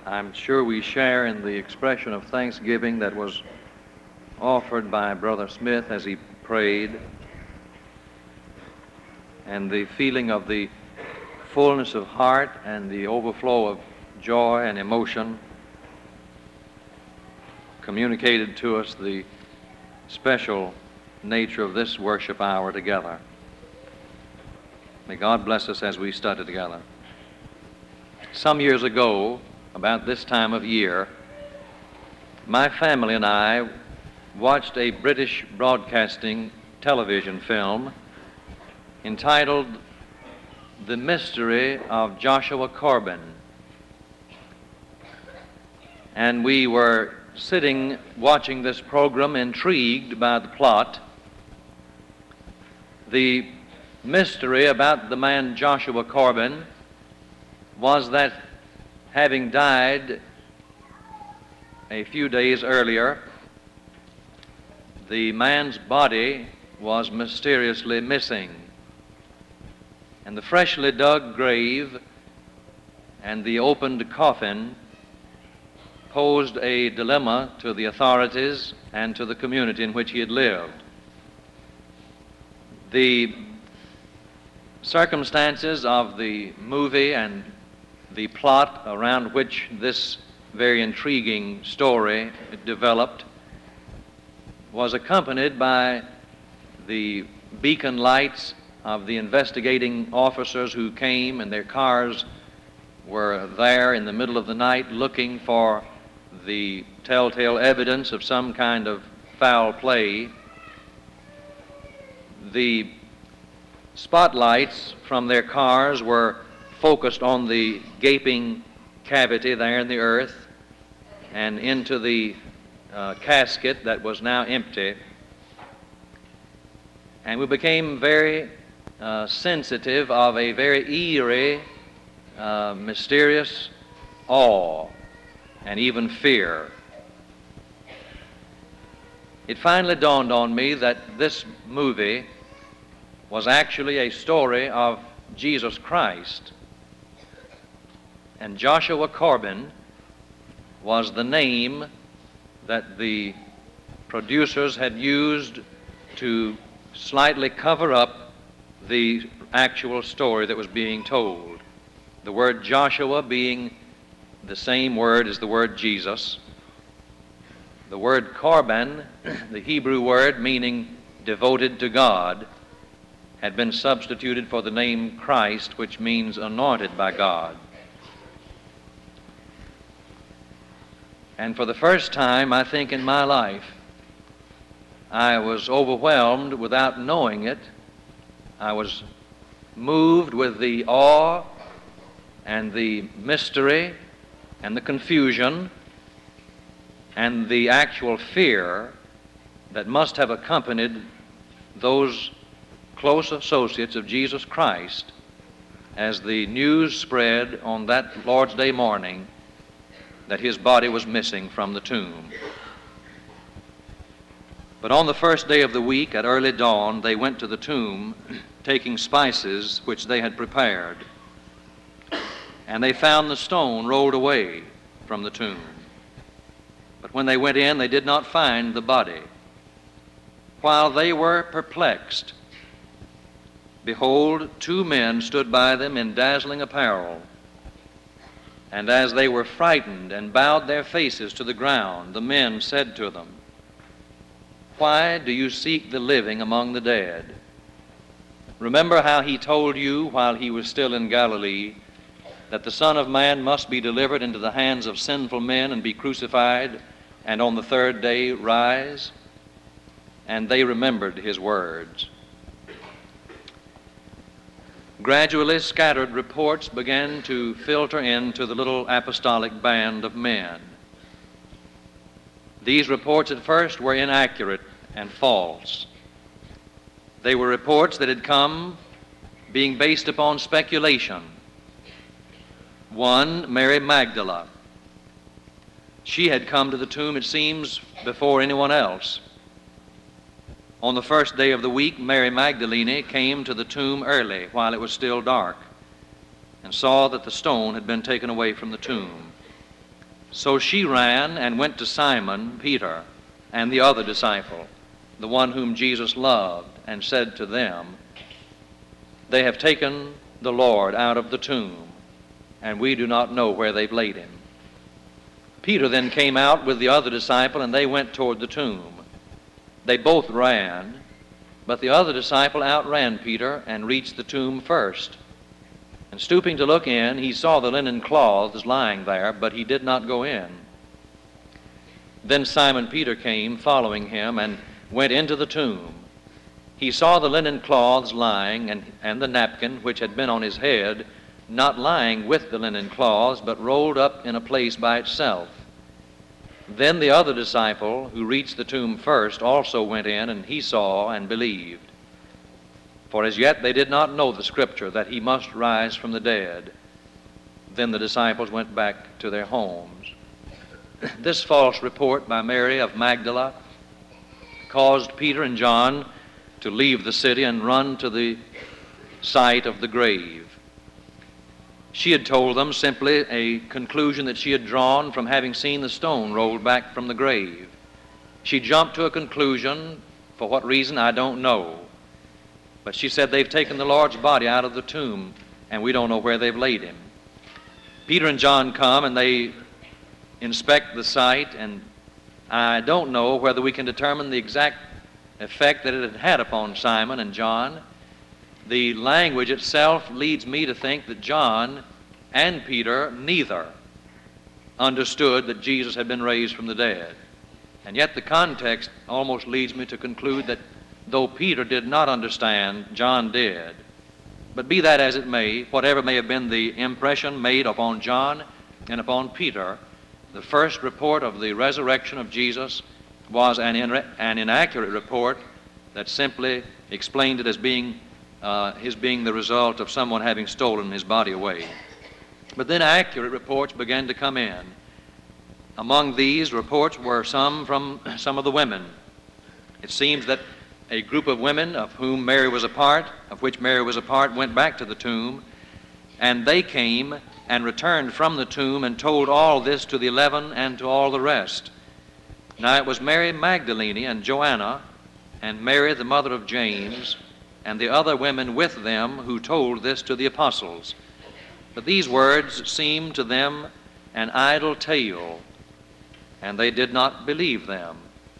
I'm sure we share in the expression of thanksgiving that was offered by Brother Smith as he prayed, and the feeling of the fullness of heart and the overflow of joy and emotion communicated to us the special nature of this worship hour together. May God bless us as we study together. Some years ago, about this time of year, my family and I watched a British broadcasting television film entitled The Mystery of Joshua Corbin. And we were sitting watching this program, intrigued by the plot. The mystery about the man Joshua Corbin was that, having died a few days earlier, the man's body was mysteriously missing. And the freshly dug grave and the opened coffin posed a dilemma to the authorities and to the community in which he had lived. The circumstances of the movie and the plot around which this very intriguing story developed was accompanied by the beacon lights of the investigating officers who came, and their cars were there in the middle of the night looking for the telltale evidence of some kind of foul play. The spotlights from their cars were focused on the gaping cavity there in the earth and into the casket that was now empty. And we became very sensitive of a very eerie, mysterious awe and even fear. It finally dawned on me that this movie was actually a story of Jesus Christ, and Joshua Corbin was the name that the producers had used to slightly cover up the actual story that was being told. The word Joshua being the same word as the word Jesus. The word Corban, the Hebrew word meaning devoted to God, had been substituted for the name Christ, which means anointed by God. And for the first time, I think, in my life, I was overwhelmed without knowing it. I was moved with the awe and the mystery and the confusion and the actual fear that must have accompanied those close associates of Jesus Christ as the news spread on that Lord's Day morning that his body was missing from the tomb. But on the first day of the week, at early dawn, they went to the tomb, taking spices which they had prepared, and they found the stone rolled away from the tomb. But when they went in, they did not find the body. While they were perplexed, behold, two men stood by them in dazzling apparel. And as they were frightened and bowed their faces to the ground, the men said to them, "Why do you seek the living among the dead? Remember how he told you while he was still in Galilee that the Son of Man must be delivered into the hands of sinful men and be crucified, and on the third day rise?" And they remembered his words. Gradually, scattered reports began to filter into the little apostolic band of men. These reports at first were inaccurate and false. They were reports that had come being based upon speculation. One, Mary Magdalene. She had come to the tomb, it seems, before anyone else. On the first day of the week, Mary Magdalene came to the tomb early while it was still dark and saw that the stone had been taken away from the tomb. So she ran and went to Simon Peter and the other disciple, the one whom Jesus loved, and said to them, "They have taken the Lord out of the tomb, and we do not know where they've laid him." Peter then came out with the other disciple, and they went toward the tomb. They both ran, but the other disciple outran Peter and reached the tomb first. And stooping to look in, he saw the linen cloths lying there, but he did not go in. Then Simon Peter came, following him, and went into the tomb. He saw the linen cloths lying, and the napkin which had been on his head, not lying with the linen cloths, but rolled up in a place by itself. Then the other disciple, who reached the tomb first, also went in, and he saw and believed. For as yet they did not know the Scripture, that he must rise from the dead. Then the disciples went back to their homes. This false report by Mary of Magdala caused Peter and John to leave the city and run to the site of the grave. She had told them simply a conclusion that she had drawn from having seen the stone rolled back from the grave. She jumped to a conclusion, for what reason I don't know. But she said, "They've taken the Lord's body out of the tomb, and we don't know where they've laid him." Peter and John come, and they inspect the site, and I don't know whether we can determine the exact effect that it had had upon Simon and John. The language itself leads me to think that John and Peter neither understood that Jesus had been raised from the dead. And yet the context almost leads me to conclude that though Peter did not understand, John did. But be that as it may, whatever may have been the impression made upon John and upon Peter, the first report of the resurrection of Jesus was an inaccurate report that simply explained it as being his being the result of someone having stolen his body away. But then accurate reports began to come in. Among these reports were some from some of the women. It seems that a group of women of which Mary was a part, went back to the tomb, and they came and returned from the tomb and told all this to the 11 and to all the rest. Now it was Mary Magdalene and Joanna and Mary the mother of James and the other women with them who told this to the apostles. But these words seemed to them an idle tale, and they did not believe them.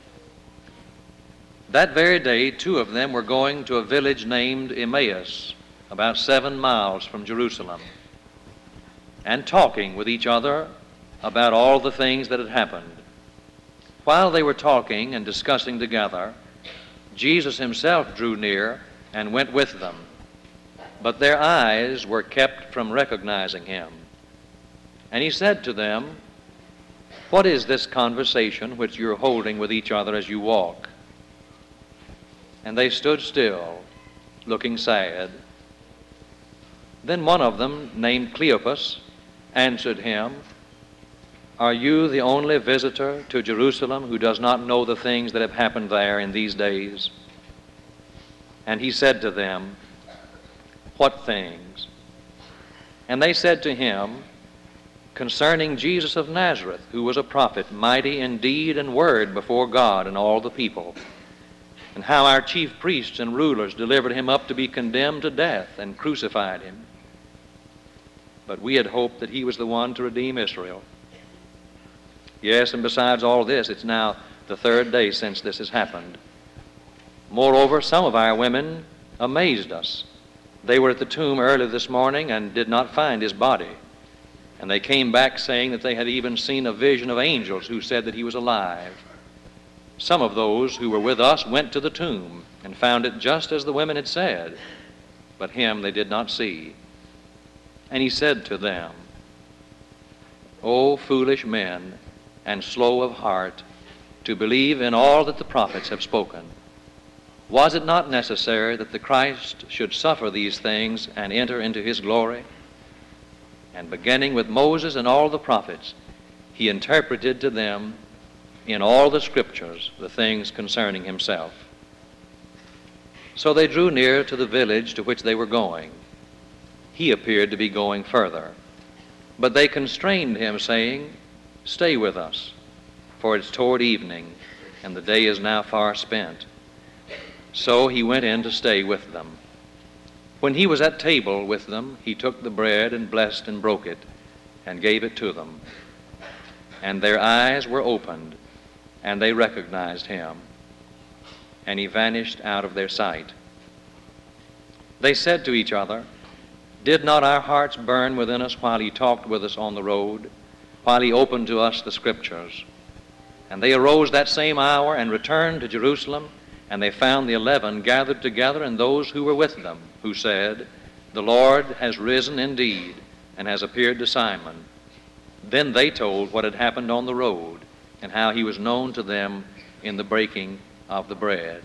That very day, 2 of them were going to a village named Emmaus, about 7 miles from Jerusalem, and talking with each other about all the things that had happened. While they were talking and discussing together, Jesus himself drew near and went with them, but their eyes were kept from recognizing him. And he said to them, "What is this conversation which you're holding with each other as you walk?" And they stood still, looking sad. Then one of them, named Cleopas, answered him, "Are you the only visitor to Jerusalem who does not know the things that have happened there in these days?" And he said to them, "What things?" And they said to him, "Concerning Jesus of Nazareth, who was a prophet, mighty in deed and word before God and all the people, and how our chief priests and rulers delivered him up to be condemned to death and crucified him. But we had hoped that he was the one to redeem Israel. Yes, and besides all this, it's now the 3rd day since this has happened. Moreover, some of our women amazed us. They were at the tomb early this morning and did not find his body. And they came back saying that they had even seen a vision of angels who said that he was alive. Some of those who were with us went to the tomb and found it just as the women had said, but him they did not see." And he said to them, "O foolish men, and slow of heart, to believe in all that the prophets have spoken. Was it not necessary that the Christ should suffer these things and enter into his glory?" And beginning with Moses and all the prophets, he interpreted to them in all the Scriptures the things concerning himself. So they drew near to the village to which they were going. He appeared to be going further, but they constrained him, saying, "Stay with us, for it's toward evening, and the day is now far spent." So he went in to stay with them. When he was at table with them, he took the bread and blessed and broke it and gave it to them. And their eyes were opened, and they recognized him, and he vanished out of their sight. They said to each other, "Did not our hearts burn within us while he talked with us on the road, while he opened to us the Scriptures?" And they arose that same hour and returned to Jerusalem, and they found the 11 gathered together, and those who were with them, who said, "The Lord has risen indeed, and has appeared to Simon." Then they told what had happened on the road, and how he was known to them in the breaking of the bread.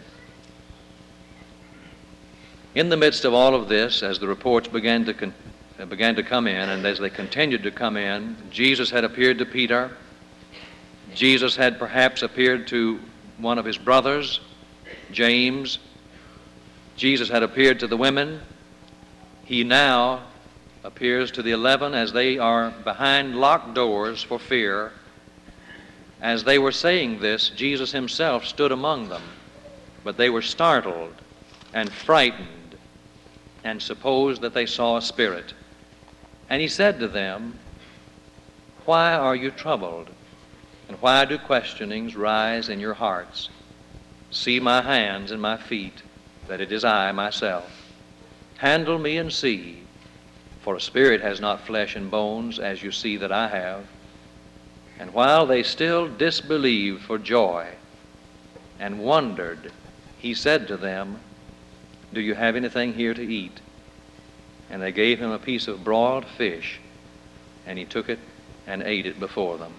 In the midst of all of this, as the reports began to come in, and as they continued to come in, Jesus had appeared to Peter. Jesus had perhaps appeared to one of his brothers, James. Jesus had appeared to the women. He now appears to the 11 as they are behind locked doors for fear. As they were saying this, Jesus himself stood among them, but they were startled and frightened and supposed that they saw a spirit. And he said to them, "Why are you troubled? And why do questionings rise in your hearts? See my hands and my feet, that it is I myself. Handle me and see, for a spirit has not flesh and bones, as you see that I have." And while they still disbelieved for joy and wondered, he said to them, "Do you have anything here to eat?" And they gave him a piece of broiled fish, and he took it and ate it before them.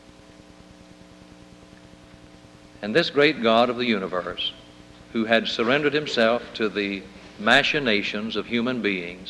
And this great God of the universe, who had surrendered himself to the machinations of human beings,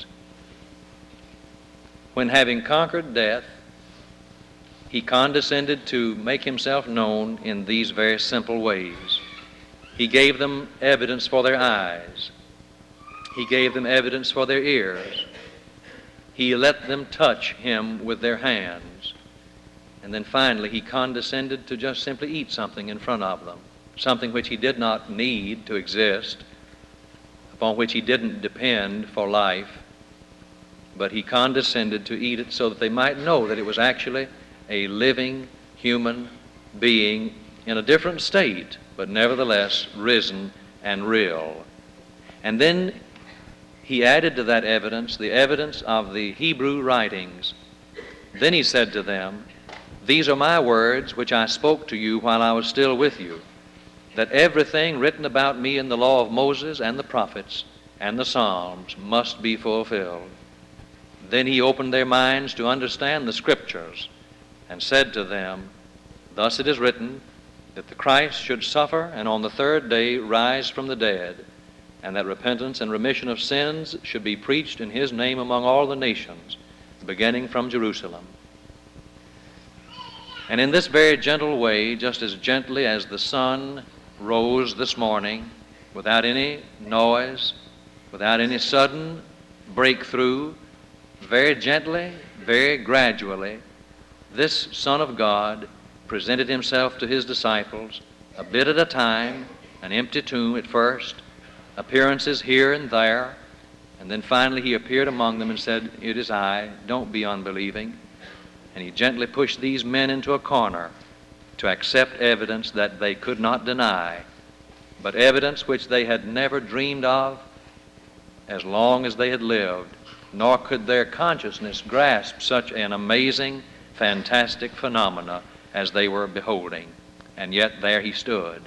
when having conquered death, he condescended to make himself known in these very simple ways. He gave them evidence for their eyes. He gave them evidence for their ears. He let them touch him with their hands. And then finally, he condescended to just simply eat something in front of them, something which he did not need to exist, upon which he didn't depend for life, but he condescended to eat it so that they might know that it was actually a living human being in a different state, but nevertheless risen and real. And then he added to that evidence the evidence of the Hebrew writings. Then he said to them, "These are my words which I spoke to you while I was still with you, that everything written about me in the law of Moses and the prophets and the Psalms must be fulfilled." Then he opened their minds to understand the Scriptures and said to them, "Thus it is written, that the Christ should suffer and on the third day rise from the dead, and that repentance and remission of sins should be preached in his name among all the nations, beginning from Jerusalem." And in this very gentle way, just as gently as the sun rose this morning, without any noise, without any sudden breakthrough, very gently, very gradually, this Son of God presented himself to his disciples, a bit at a time, an empty tomb at first, appearances here and there, and then finally he appeared among them and said, "It is I, don't be unbelieving." And he gently pushed these men into a corner to accept evidence that they could not deny, but evidence which they had never dreamed of as long as they had lived, nor could their consciousness grasp such an amazing, fantastic phenomena as they were beholding. And yet there he stood.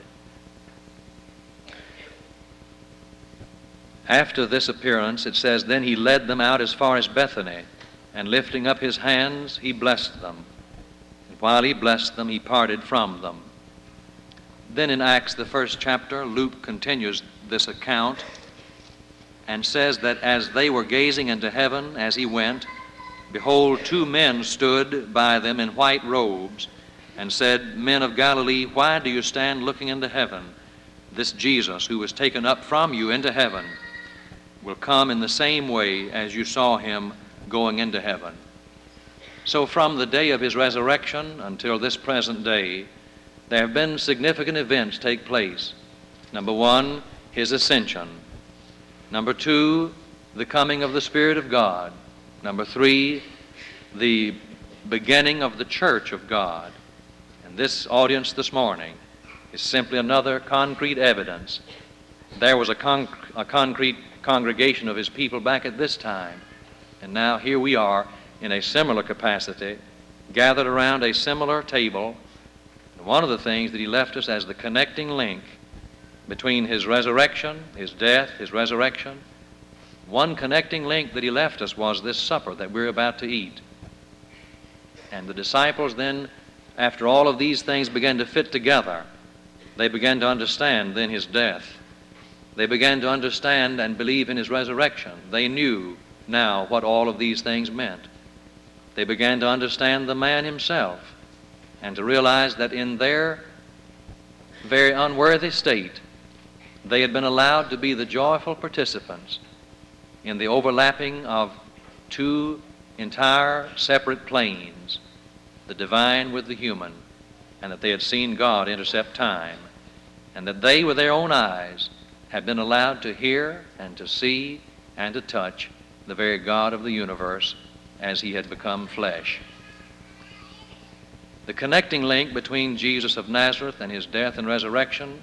After this appearance, it says, "Then he led them out as far as Bethany, and lifting up his hands, he blessed them. And while he blessed them, he parted from them." Then in Acts, the 1st chapter, Luke continues this account and says that as they were gazing into heaven as he went, behold, 2 men stood by them in white robes and said, "Men of Galilee, why do you stand looking into heaven? This Jesus, who was taken up from you into heaven, will come in the same way as you saw him going into heaven." So from the day of his resurrection until this present day, there have been significant events take place. Number one, his ascension. Number two, the coming of the Spirit of God. Number three, the beginning of the church of God. And this audience this morning is simply another concrete evidence. There was a concrete congregation of his people back at this time, and now here we are in a similar capacity, gathered around a similar table. And one of the things that he left us as the connecting link between his resurrection, his death, his resurrection, one connecting link that he left us was this supper that we're about to eat. And the disciples then, after all of these things began to fit together, they began to understand then his death. They began to understand and believe in his resurrection. They knew now what all of these things meant. They began to understand the man himself and to realize that in their very unworthy state, they had been allowed to be the joyful participants in the overlapping of two entire separate planes, the divine with the human, and that they had seen God intercept time, and that they with their own eyes had been allowed to hear and to see and to touch the very God of the universe as he had become flesh. The connecting link between Jesus of Nazareth and his death and resurrection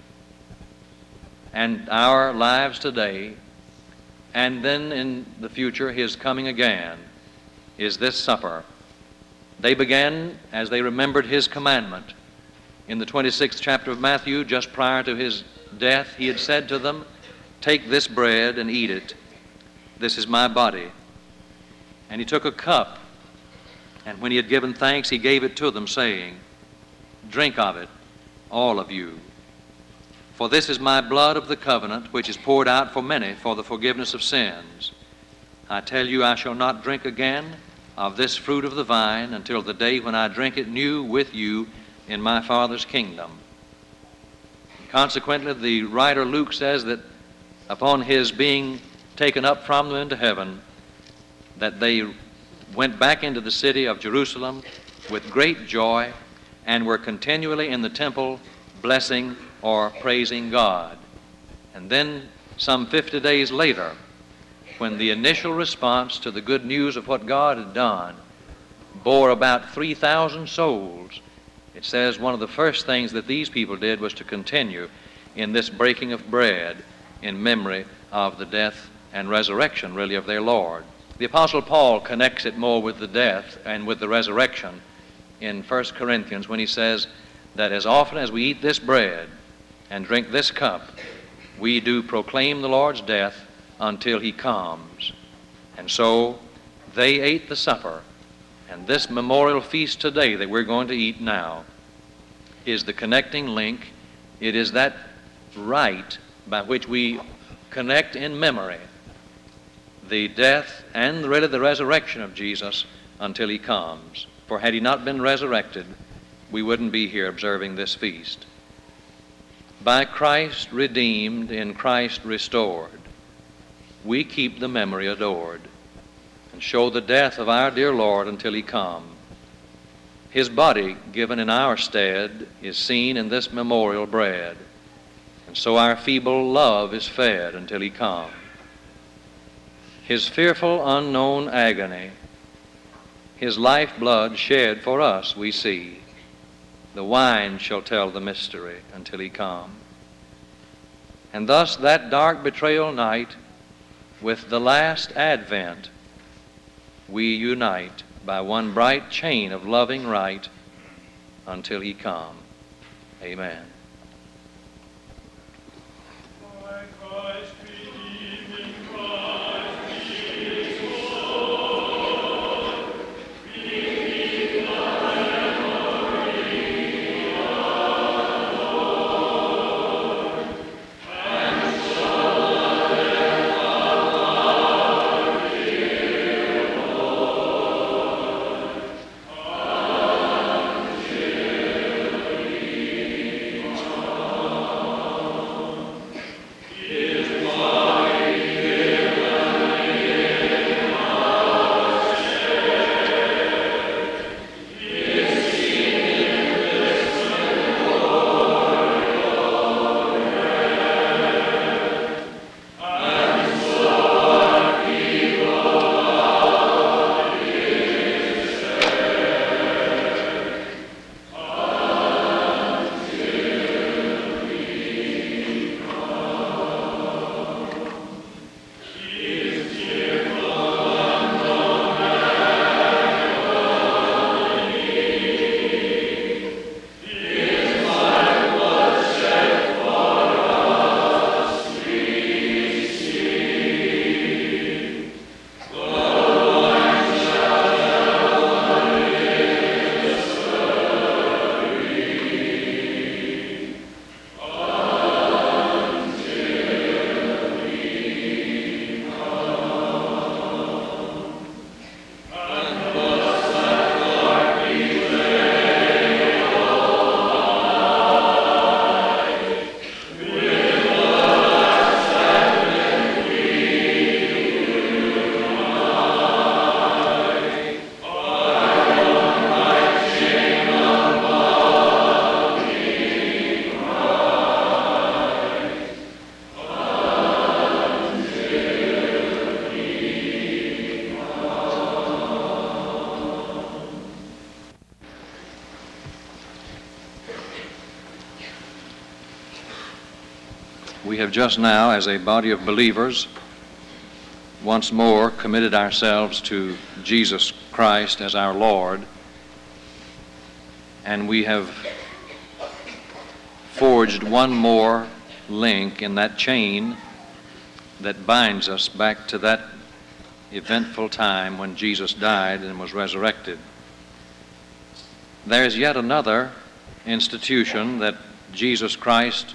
and our lives today, and then in the future his coming again, is this supper. They began as they remembered his commandment. In the 26th chapter of Matthew, just prior to his death, he had said to them, "Take this bread and eat it. This is my body." And he took a cup, and when he had given thanks, he gave it to them, saying, "Drink of it, all of you. For this is my blood of the covenant, which is poured out for many for the forgiveness of sins. I tell you, I shall not drink again of this fruit of the vine until the day when I drink it new with you in my Father's kingdom." Consequently, the writer Luke says that upon his being taken up from them into heaven, that they went back into the city of Jerusalem with great joy and were continually in the temple blessing or praising God. And then some 50 days later, when the initial response to the good news of what God had done bore about 3,000 souls, it says one of the first things that these people did was to continue in this breaking of bread in memory of the death and resurrection, really, of their Lord. The Apostle Paul connects it more with the death and with the resurrection in 1 Corinthians when he says that as often as we eat this bread and drink this cup, we do proclaim the Lord's death until he comes. And so they ate the supper, and this memorial feast today that we're going to eat now is the connecting link. It is that rite by which we connect in memory the death and really the resurrection of Jesus until he comes. For had he not been resurrected, we wouldn't be here observing this feast. By Christ redeemed, in Christ restored, we keep the memory adored and show the death of our dear Lord until he come. His body given in our stead is seen in this memorial bread, and so our feeble love is fed until he come. His fearful unknown agony, his lifeblood shed for us we see. The wine shall tell the mystery until he come. And thus that dark betrayal night with the last advent we unite by one bright chain of loving right until he come. Amen. We have just now, as a body of believers, once more committed ourselves to Jesus Christ as our Lord, and we have forged one more link in that chain that binds us back to that eventful time when Jesus died and was resurrected. There's yet another institution that Jesus Christ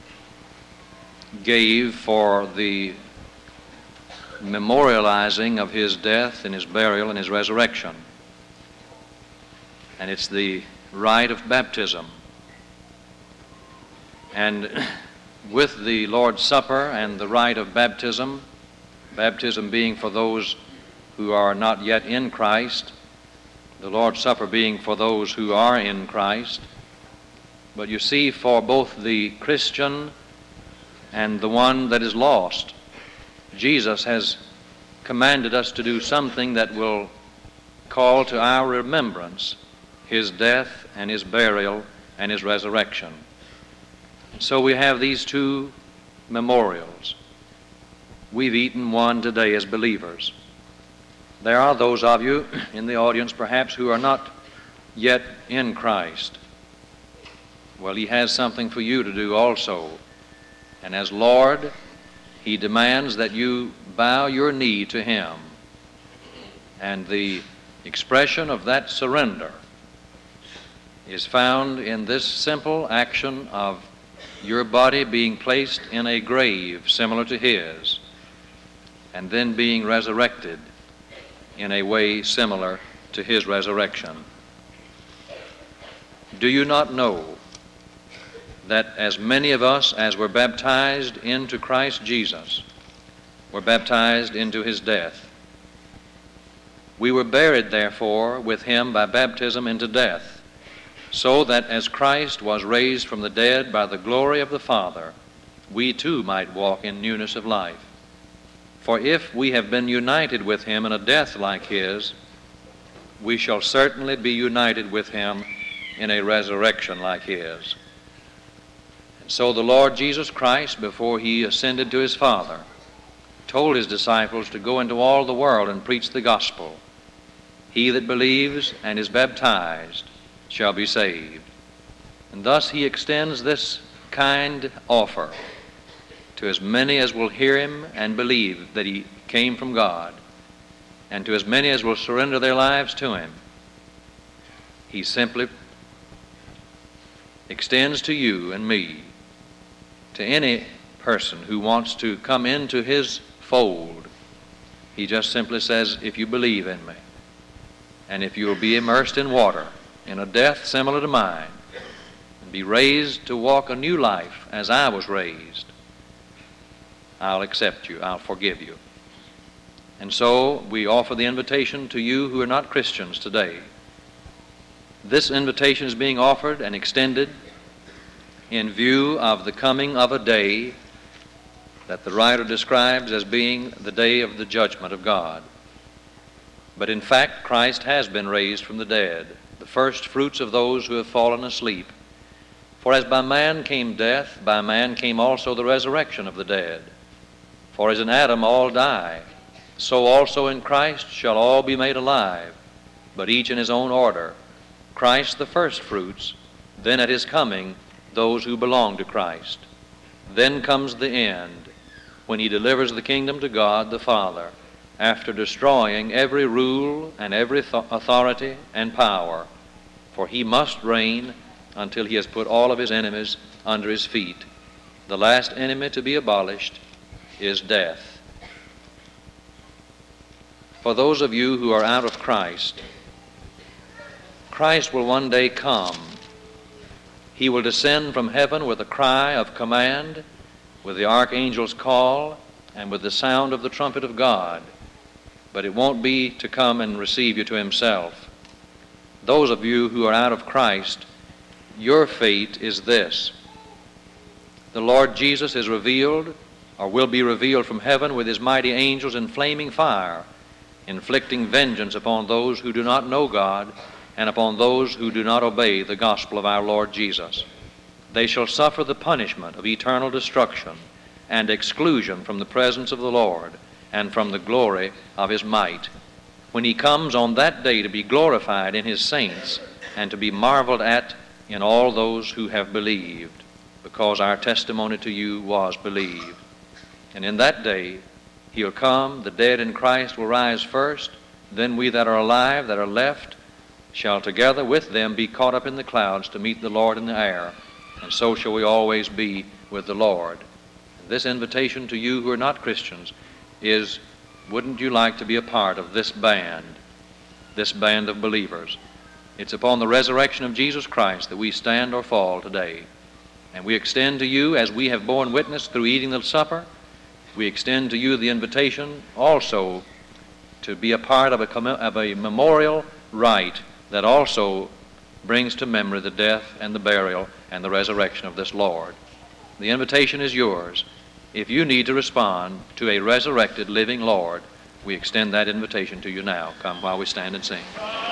gave for the memorializing of his death and his burial and his resurrection. And it's the rite of baptism. And with the Lord's Supper and the rite of baptism, baptism being for those who are not yet in Christ, the Lord's Supper being for those who are in Christ. But you see, for both the Christian and the one that is lost, Jesus has commanded us to do something that will call to our remembrance his death and his burial and his resurrection. So we have these two memorials. We've eaten one today as believers. There are those of you in the audience perhaps who are not yet in Christ. Well, he has something for you to do also. And as Lord, he demands that you bow your knee to him. And the expression of that surrender is found in this simple action of your body being placed in a grave similar to his, and then being resurrected in a way similar to his resurrection. Do you not know that as many of us as were baptized into Christ Jesus were baptized into his death? We were buried, therefore, with him by baptism into death, so that as Christ was raised from the dead by the glory of the Father, we too might walk in newness of life. For if we have been united with him in a death like his, we shall certainly be united with him in a resurrection like his. And so the Lord Jesus Christ, before he ascended to his Father, told his disciples to go into all the world and preach the gospel. He that believes and is baptized shall be saved. And thus he extends this kind offer to as many as will hear him and believe that he came from God, and to as many as will surrender their lives to him. He simply extends to you and me, to any person who wants to come into his fold. He just simply says, if you believe in me, and if you will be immersed in water, in a death similar to mine, and be raised to walk a new life as I was raised, I'll accept you, I'll forgive you. And so we offer the invitation to you who are not Christians today. This invitation is being offered and extended in view of the coming of a day that the writer describes as being the day of the judgment of God. But in fact, Christ has been raised from the dead, the first fruits of those who have fallen asleep. For as by man came death, by man came also the resurrection of the dead. For as in Adam all die, so also in Christ shall all be made alive, but each in his own order. Christ the first fruits, then at his coming those who belong to Christ. Then comes the end, when he delivers the kingdom to God the Father, after destroying every rule and every authority and power. For he must reign until he has put all of his enemies under his feet. The last enemy to be abolished is death. For those of you who are out of Christ, Christ will one day come. He will descend from heaven with a cry of command, with the archangel's call, and with the sound of the trumpet of God. But it won't be to come and receive you to himself. Those of you who are out of Christ, your fate is this. The Lord Jesus is revealed, or will be revealed from heaven with his mighty angels in flaming fire, inflicting vengeance upon those who do not know God and upon those who do not obey the gospel of our Lord Jesus. They shall suffer the punishment of eternal destruction and exclusion from the presence of the Lord and from the glory of His might. When He comes on that day to be glorified in His saints and to be marveled at in all those who have believed, because our testimony to you was believed. And in that day He'll come, the dead in Christ will rise first, then we that are alive, that are left, shall together with them be caught up in the clouds to meet the Lord in the air, and so shall we always be with the Lord. This invitation to you who are not Christians is, wouldn't you like to be a part of this band of believers? It's upon the resurrection of Jesus Christ that we stand or fall today. And we extend to you, as we have borne witness through eating the supper, we extend to you the invitation also to be a part of a memorial rite that also brings to memory the death and the burial and the resurrection of this Lord. The invitation is yours. If you need to respond to a resurrected living Lord, we extend that invitation to you now. Come while we stand and sing.